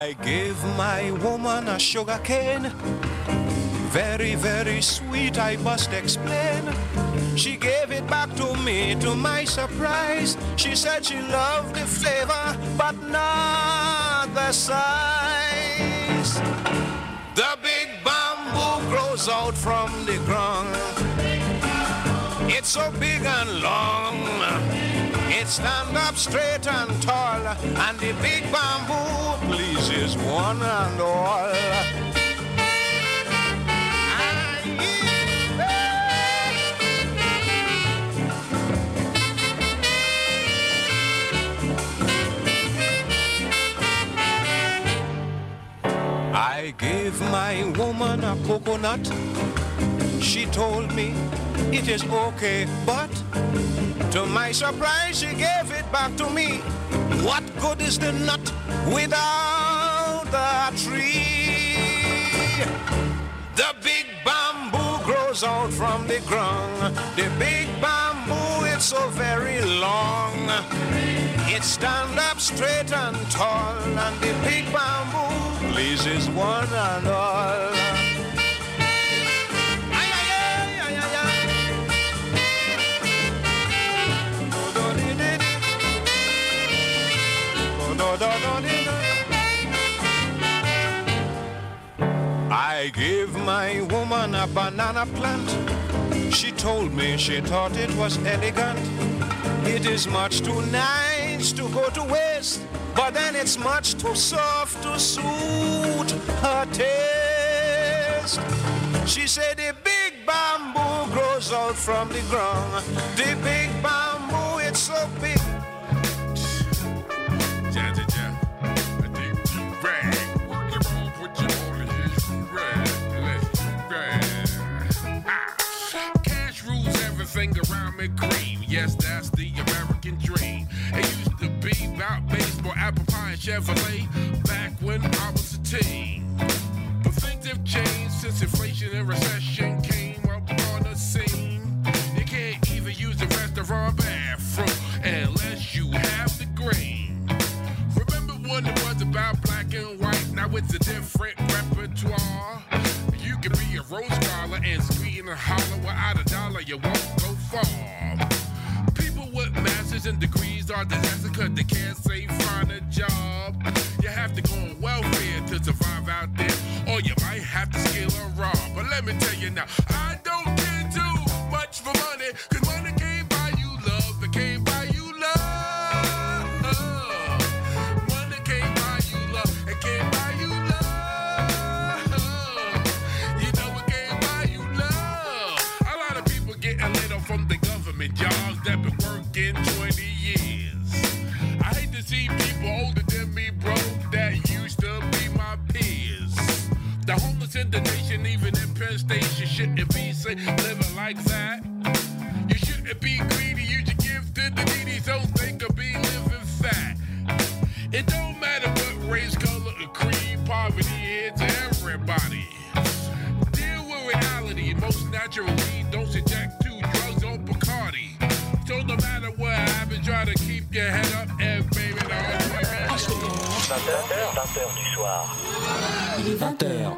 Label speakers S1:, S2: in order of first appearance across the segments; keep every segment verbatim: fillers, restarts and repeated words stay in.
S1: I gave my woman a sugar cane, very, very sweet, I must explain. She gave it back to me, to my surprise. She said she loved the flavor, but not the size. The big bamboo grows out from the ground. It's so big and long. It stands up straight and tall, and the big bamboo pleases one and all. I gave my woman a coconut. She told me it is okay, but to my surprise, she gave it back to me. What good is the nut without the tree? The big bamboo grows out from the ground. The big bamboo, it's so very long. It stands up straight and tall, and the big bamboo pleases one and all. I gave my woman a banana plant. She told me she thought it was elegant. It is much too nice to go to waste, but then it's much too soft to suit her taste. She said the big bamboo grows out from the ground. The big bamboo, it's so big.
S2: Around me cream, yes, that's the American dream. It used to be about baseball, apple pie, and Chevrolet back when I was a teen. But things have changed since inflation and recession came up on the scene. You can't even use the restaurant bathroom unless you have the green. Remember when it was about black and white? Now it's a different repertoire. You can be a rose scholar and scream and holler. Without a dollar, you won't go far. People with masters and degrees are disaster cause they can't say find a job. You have to go on welfare to survive out there, or you might have to steal or rob. But let me tell you now, I don't care too much for money, cause money can't buy you love, it can't buy you love. Money can't buy you love, it can't buy you love. You know it can't buy you love. A lot of people getting laid off from the government jobs that been working twenty years. I hate to see people older than me, bro, that used to be my peers. The homeless in the nation, even in Penn Station, shouldn't be safe living like that. You shouldn't be greedy, you should give to the needy so they could be living fat. It don't matter what race, color, or creed, poverty hits everybody. Deal with reality, most naturally, don't subject to drugs or Bacardi. So no matter what happens, try to keep your head up and baby, don't
S3: vingt heures du soir.
S4: Il est vingt heures.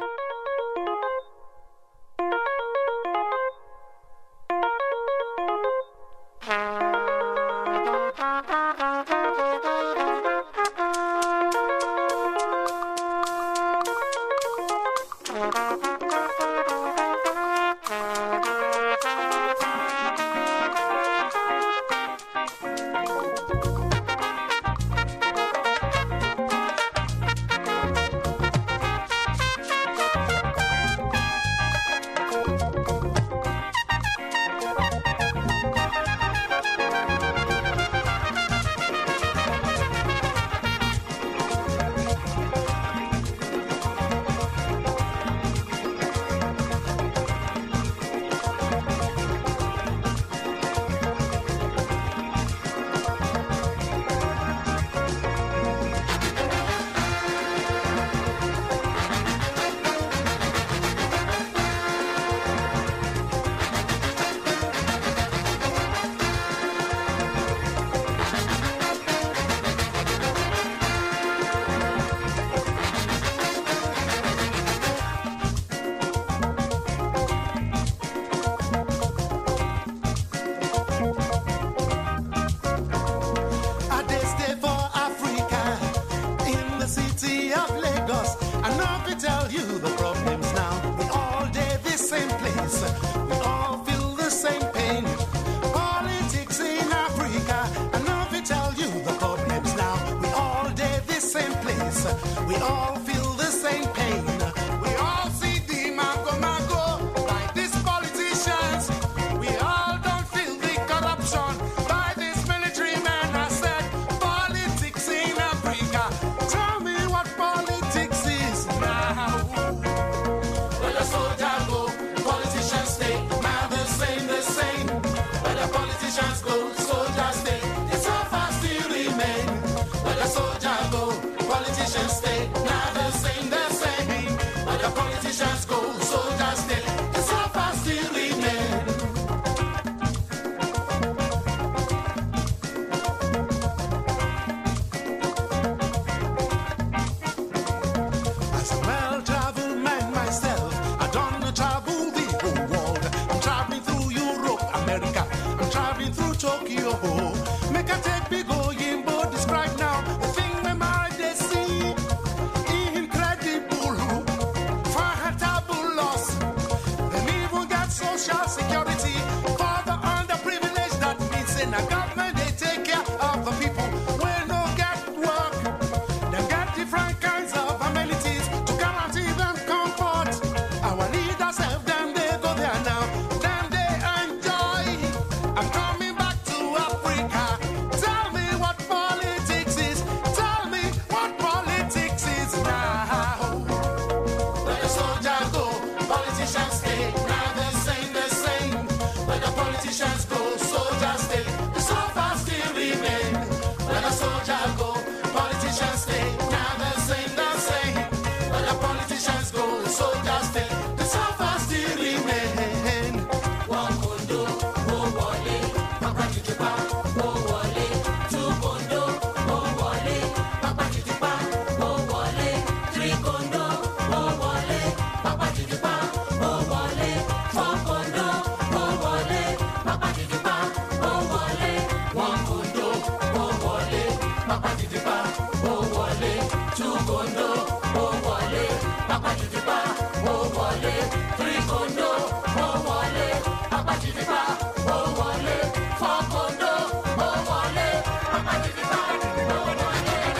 S3: of Lagos. I know if I tell you the problems now. We all day the same place. We all feel the same pain. Politics in Africa. I know if I tell you the problems now. We all day the same place. We all feel the same pain. We all see the mago mago by these politicians. We all don't feel the corruption by this military man. I said politics in Africa. Tell me what politics is now. Where the soldier go, politicians stay. Now the same, the same. Where the politicians go, soldiers stay. It's all fast still remain. Where the soldier go, politicians stay. Now the same, the same. Where the politicians go, soldiers stay. It's all fast still remain. As a well-traveled man myself, I done travel the whole world. I'm traveling through Europe, America. I'm traveling through Tokyo. Make a take me going, but describe now the thing when my they see. Incredible, fabulous. Them even got social security for the underprivileged. That means in a government they take care of the people when no get work. They got different kinds of amenities to guarantee them comfort. Our leaders have them, they go there now. Them they enjoy. I'm coming back to Africa. Tell me what politics is. Tell me what politics is now. Where the soldier go, politicians stay. Now the same, the same. Where the politicians go, soldiers stay. The so far still remain. Where the soldier go, politicians stay. Now the same, the same. Where the politicians go, soldiers stay. The so far still remain. One condo, one wale, papa titipa, one wale, two condo, one wale, papa titipa, one wale, three condo, one wale, papa titipa, one wale, four condo, one wale, papa titipa, one wale, one condo, one wale, papa titipa, one wale, two condo, one wale, papa titipa, one wale, three condo, one wale, papa titipa, one wale, four condo, one wale, papa titipa, one wale.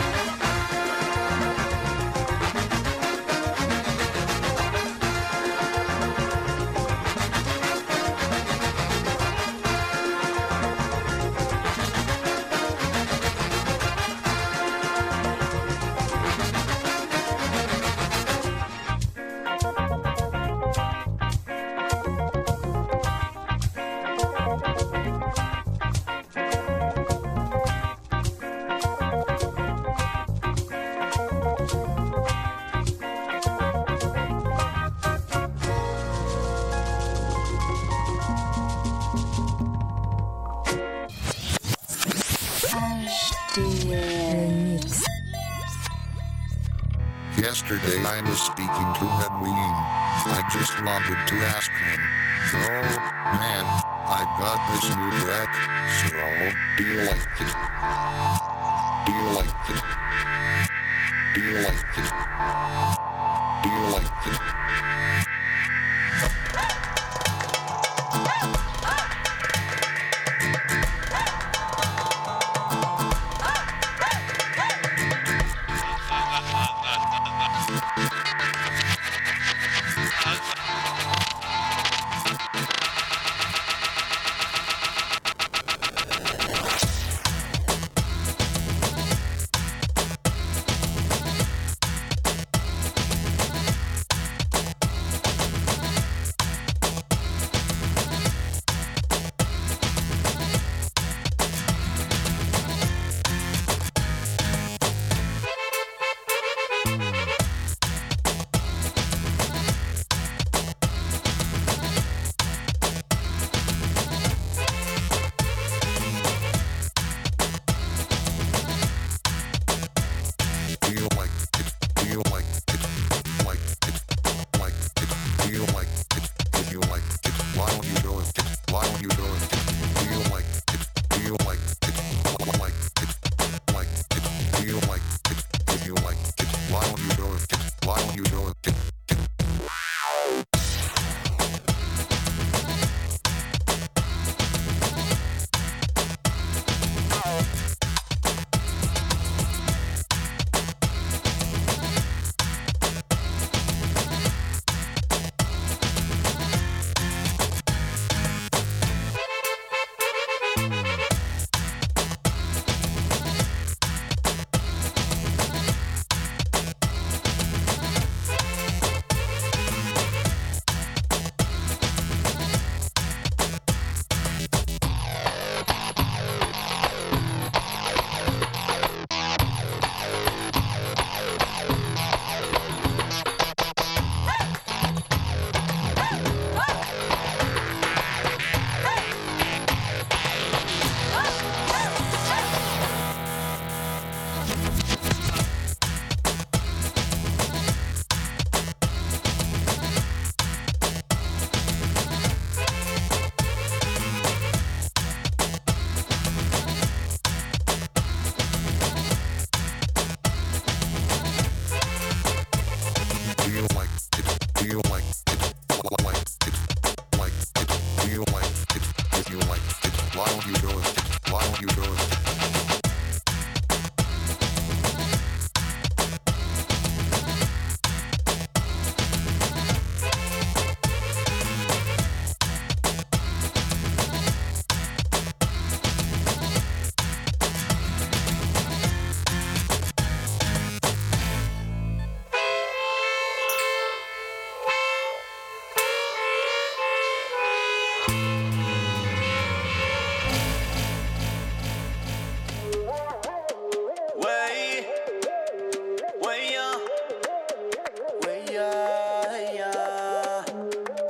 S5: Yesterday I was speaking to Edwin. I just wanted to ask him. Oh, man, I got this new track. So, do you like it? Do you like it? Do you like it? Do you like it?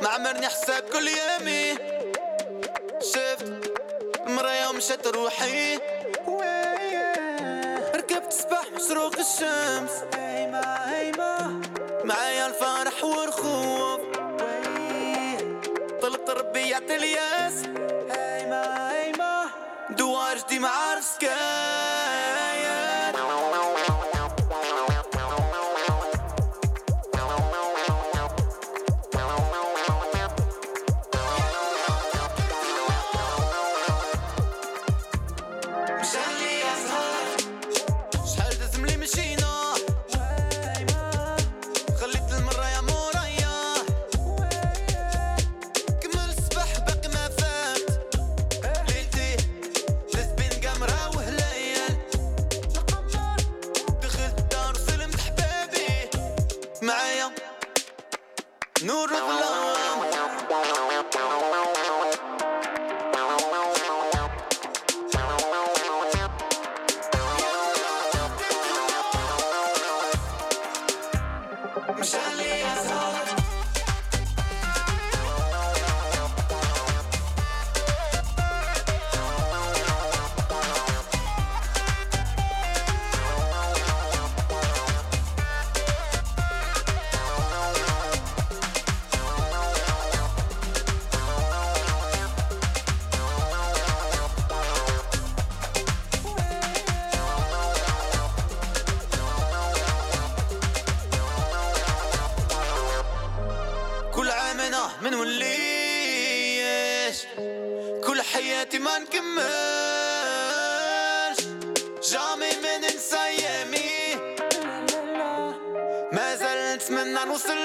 S6: معمرني حساب كل يومي شفت المرايا ومشات روحي ركبت سباح مشروق الشمس معايا الفرح والخوف طلبت ربي يعطي الياس دوار جدي مع رسكايات نور الظلام مشالي أزهر من وليش كل حياتي ما نكملش جامي ما ننسى ايامي ما زلت نتمنى نوصل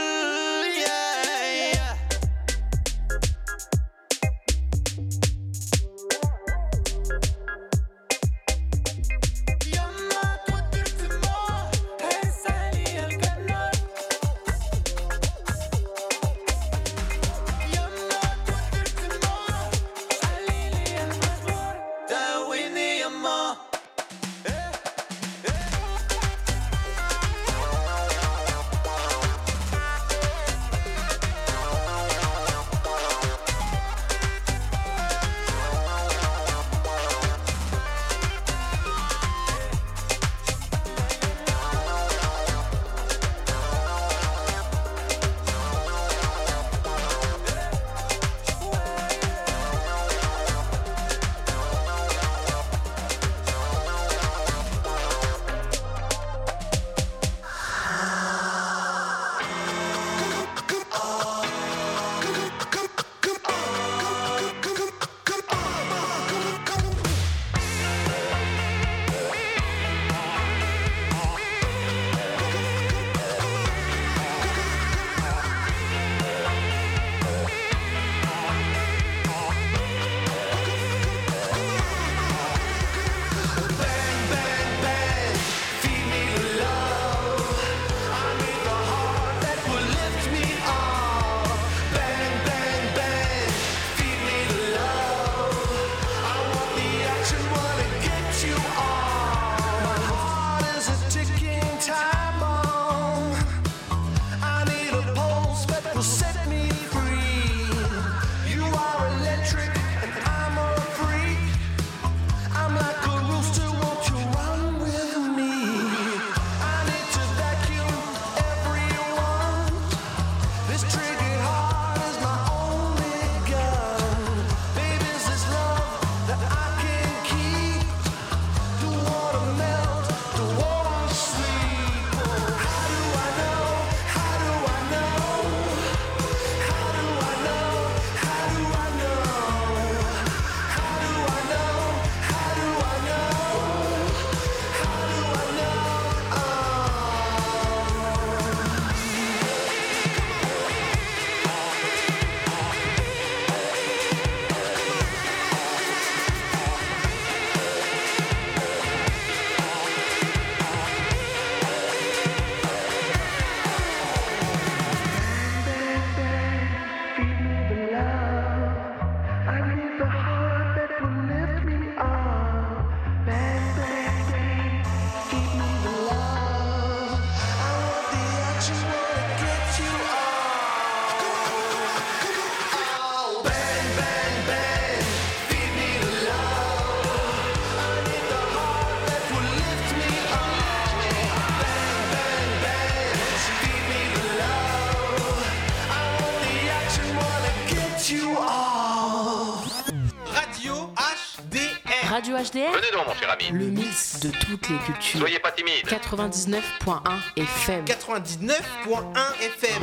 S7: Radio H D R.
S8: Venez donc, mon cher ami.
S7: Le mix de toutes les cultures.
S8: Soyez pas timide.
S7: quatre-vingt-dix-neuf point un F M.
S9: quatre-vingt-dix-neuf point un F M.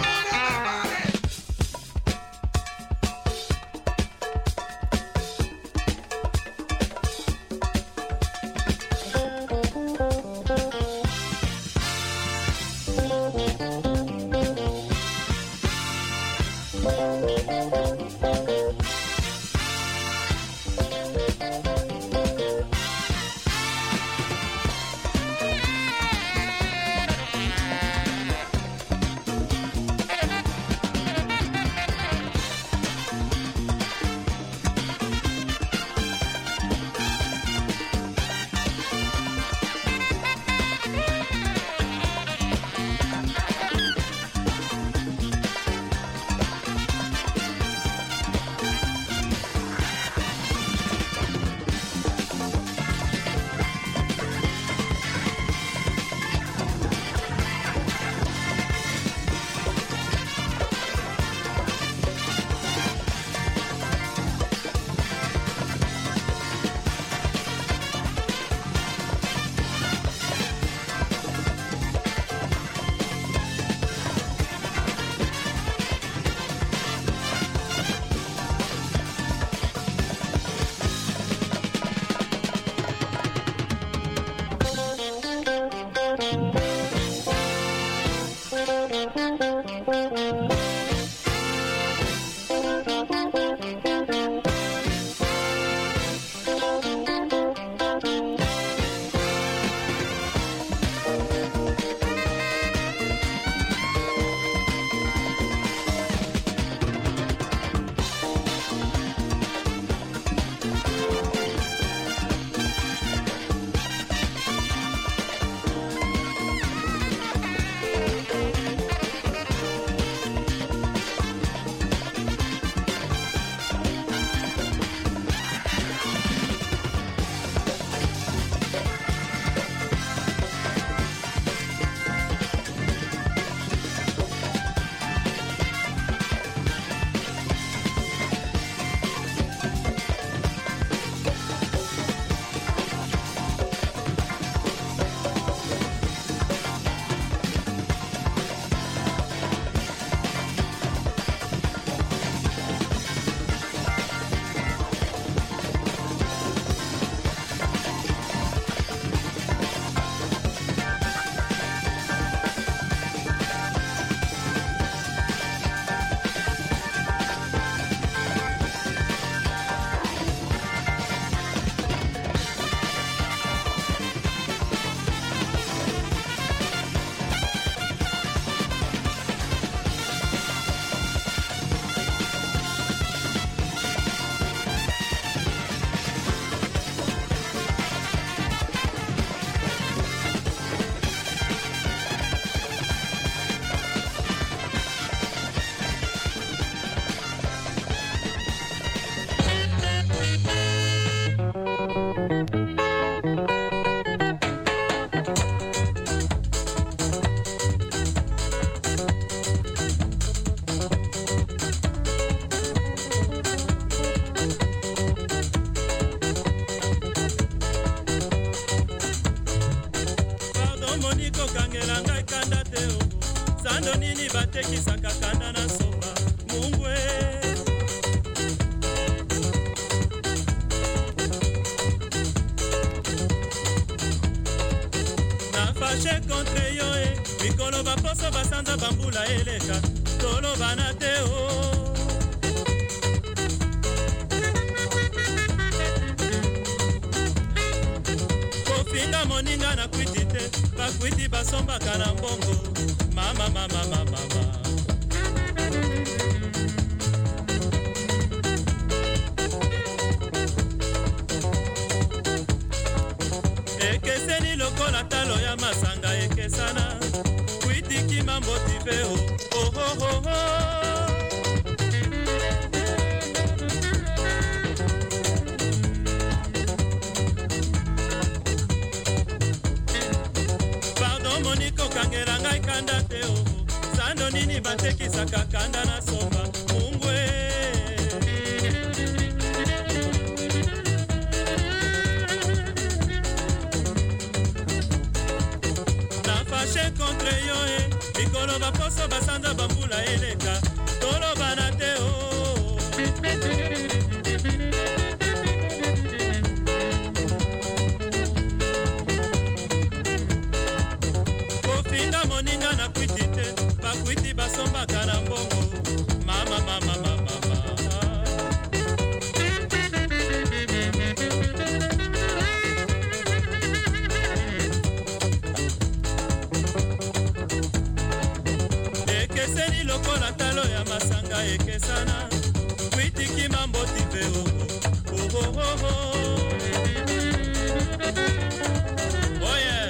S10: batekisaka kanda na somba mungwe nafashe contre yo e mikolo baposo basanza bambula eleka toloba na te o kofinga moninga na kwiti te bakwiti basombaka na mbongo mama mama mama mama ekeseni lokola talo ya masanga ekesana kwitiki mambo tipe o oh oh oh oh kangela ngai kanda te o sando nini batekisaka kanda na somba mungwe koloba poso basanza bambula eleka toloba na te o kofinga moninga na kwiti te bakwiti basombaka na mbongo mama mama mama ekeseni lokola talo ya masanga ekesana kwitiki mamboti pe oh oh oh oh oh yeah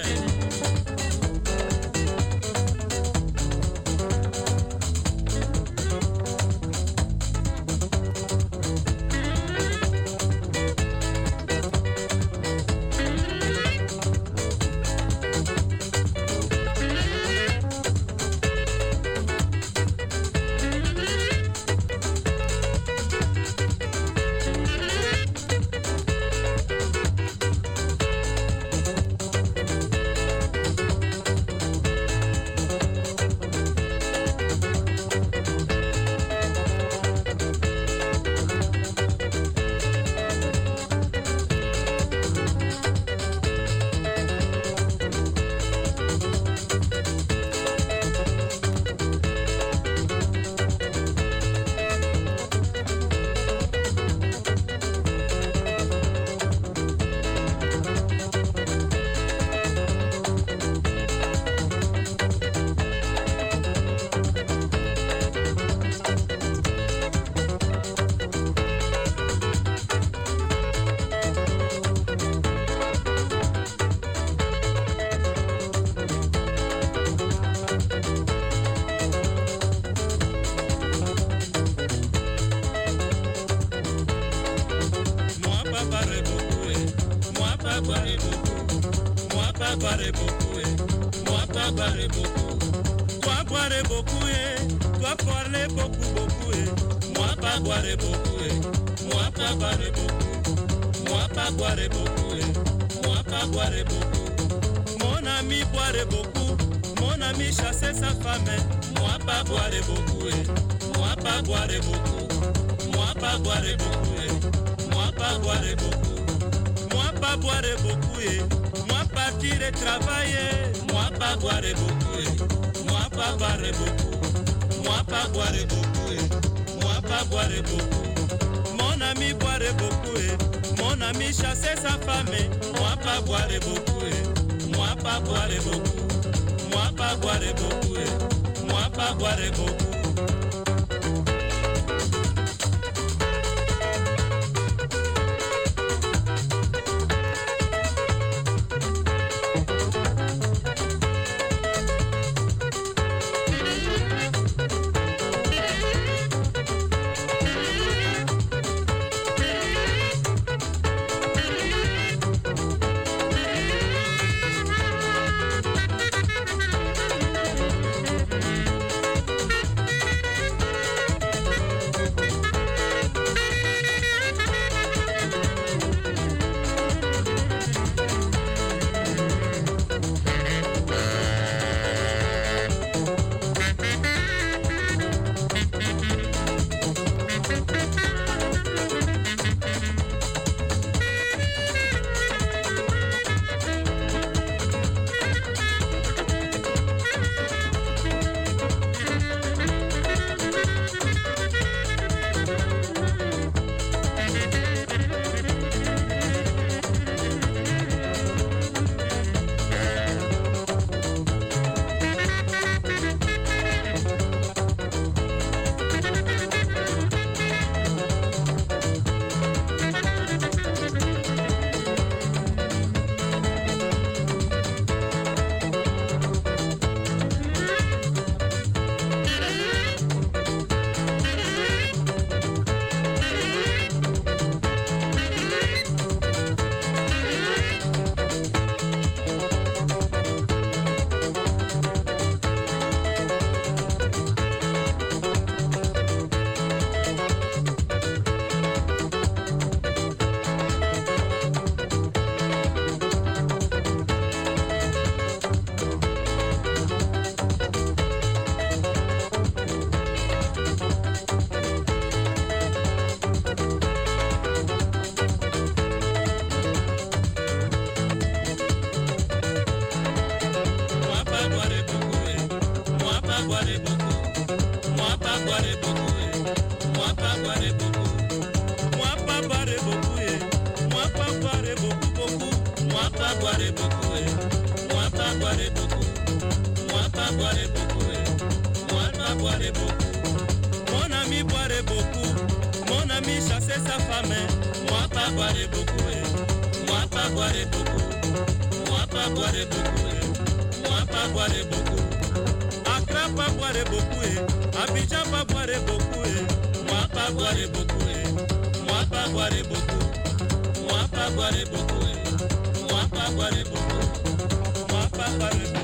S10: boirai beaucoup, eh. Moi pas boirai beaucoup. Moi pas boirai beaucoup, eh. Moi pas boirai beaucoup, beaucoup. Moi pas boirai beaucoup, eh. Moi pas boirai beaucoup. Moi pas boirai beaucoup, eh. Moi pas boirai beaucoup. Mon ami boirait beaucoup. Mon ami chassait sa femme. Moi pas boirai beaucoup, eh. Moi pas boirai beaucoup. Moi pas boirai beaucoup, eh. Moi pas boirai beaucoup. Accra pas boirai beaucoup, eh. Abidjan pas boirai beaucoup, eh. Moi pas boirai beaucoup, eh. Moi pas boirai beaucoup. Moi pas boirai beaucoup, eh. Moi pas boirai beaucoup. Moi pas boirai beaucoup.